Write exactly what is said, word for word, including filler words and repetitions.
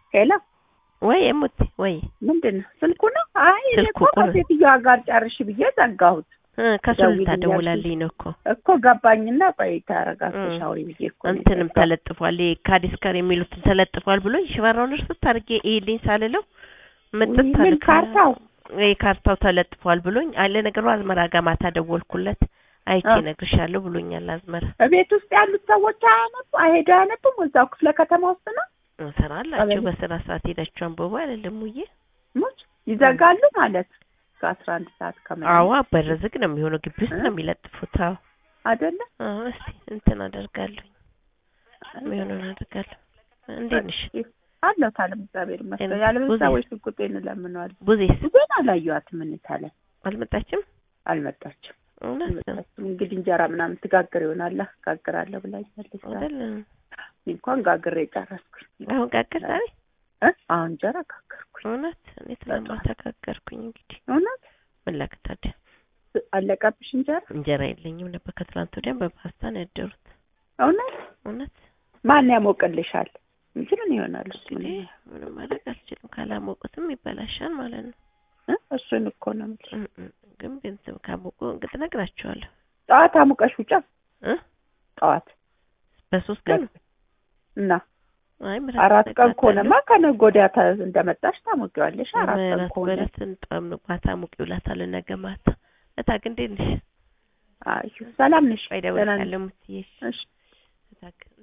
ሄሎ ወይ እሙት ወይ ምንድነው ስልኩ ነው? አይ ስልኩ እኮ ከሴትዮዋ ጋር ጨርሽ ብዬ ዘጋሁት። ከሱልታ ደውላልኝ ነው እኮ እኮ ገባኝና ቆይ ታረጋግተሽ አውሪ ብዬ እኮ እንትንም ተለጥፏል ካዲስከር የሚሉት ተለጥፏል ብሎ ሽፈራውን እርስ ታርጌ ይልኝ ሳልለው መጥተት ምን ካርታው ወይ ካርታው ተለጥፏል ብሎኝ አለ ነገሩ አዝመራ ጋር ማታ ደወልኩለት አይቼ ነግርሻለሁ ብሎኛል። አዝመራ ቤት ውስጥ ያሉት ሰዎች አያነቡ አይሄዱ አያነቡም እዛው ክፍለ ከተማ ውስጥ ነው ሰራላችሁ በስራ ሰዓት ሄዳችሁ አንበባ አይደለም ወይ ሞች ይዘጋሉ ማለት ከአስራ አንድ ሰዓት ከመጣ አዋ በረዝግ ነው የሚሆነው ግቢ ውስጥ ነው የሚለጥፉት አይደለ? አዎ እስቲ እንትን አደርጋለሁ ምን አደርጋለሁ እንዴት ነሽ አለው ታለም እግዚአብሔር ይመስገን ያለ ሰዎች ቁጤን ለምነዋል ቡዜስ ቡዜን አላየኋት ምን ታለ አልመጣችም አልመጣችም እንግዲህ እንጀራ ምናምን ትጋግር ይሆናል ጋግራለሁ ብላኛለች አይደል? እንኳን ጋግሬ ጨረስኩኝ። አሁን ጋግር እ አሁን እንጀራ ጋገርኩኝ። እውነት እኔ ስለማታ ጋገርኩኝ እንግዲህ እውነት ምን ላከታደ አለቀብሽ እንጀራ እንጀራ የለኝም ነበር ከትላንት ወዲያ በፓስታ ነው ያደሩት። እውነት እውነት ማን ያሞቀልሻል? ምን ይሆናል እሱ ምን ማድረግ አልችልም ካላሞቁትም ይበላሻል ማለት ነው እ እሱን እኮ ነው የምልሽ ግን ቤተሰብ ካሞቁ እንግዲህ ነግራቸዋለሁ። ጠዋት አሙቀሽ ውጫ እ ጠዋት በሶስት ቀን እና አይ አራት ቀን ኮነማ ከነገ ወዲያ እንደመጣሽ ታሞቂዋለሽ። አራት ቀን ኮነ በረትን ጣም ነው ባታ ሙቂውላታል ነገ ማታ እታክ እንዴት ነሽ? አይ ሰላም ነሽ? አይደውልልኝ እሺ እታክ